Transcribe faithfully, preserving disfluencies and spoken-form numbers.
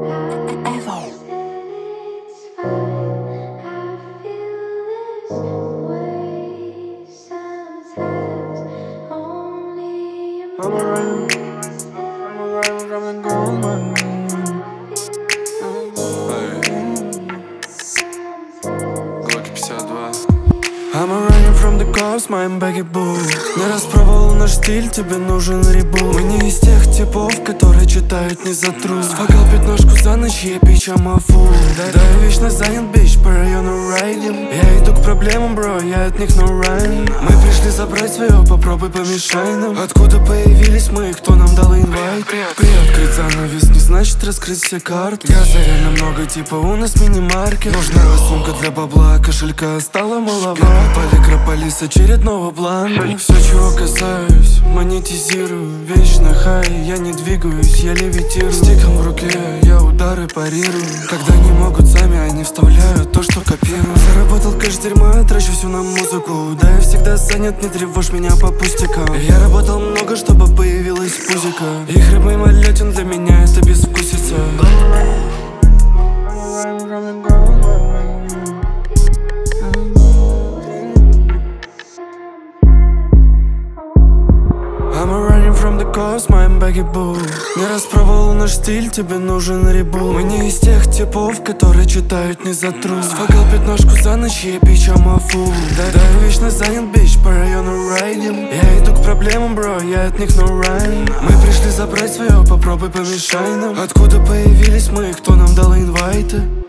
I'm a running, I'm a running from the gold one. Глоки пятьдесят два. I'm a running from the cops, моим baggy boo. Не распробовал наш стиль, тебе нужен ребут. Мы не из тех типов, которые читают не за труд. Сфагал пятнашку за ночь, я пич, I'm a fool. Да, я вечно занят, бич, по району райдим. Я иду к проблемам, бро, я от них no run. Мы пришли забрать свое, попробуй помешай нам. Откуда появились мы, кто нам дал инвайт? Приоткрыть занавес не значит раскрыть все карты. Газа реально много, типа у нас мини-маркет. Нужна сумка для бабла, кошелька стала маловато. Поликрополис очередного бланка. Все, чего касаюсь, монетизирую. Вечно хай, я не двигаюсь, я левитирую. Стиком в руке, я удары парирую. Когда не могут сами, они вставляют то, что копируют. Заработал кэш дерьма, трачу всю на музыку. Да, я всегда занят, не тревожь меня по пустякам. Я работал много, чтобы появилась пузика. И хлеб мимолетен, для меня это безвкусица. I'm a running from the coast, моим baggy boo. Не распробовал наш стиль, тебе нужен ребут. Мы не из тех типов, которые читают не за труд. Сфагал пятнашку за ночь, я пич, I'm a fool. Да, да, я вечно занят, бич, по району райдим. Я иду к проблемам, бро, я от них no run. Мы пришли забрать свое, попробуй помешай нам. Откуда появились мы, кто нам дал инвайты?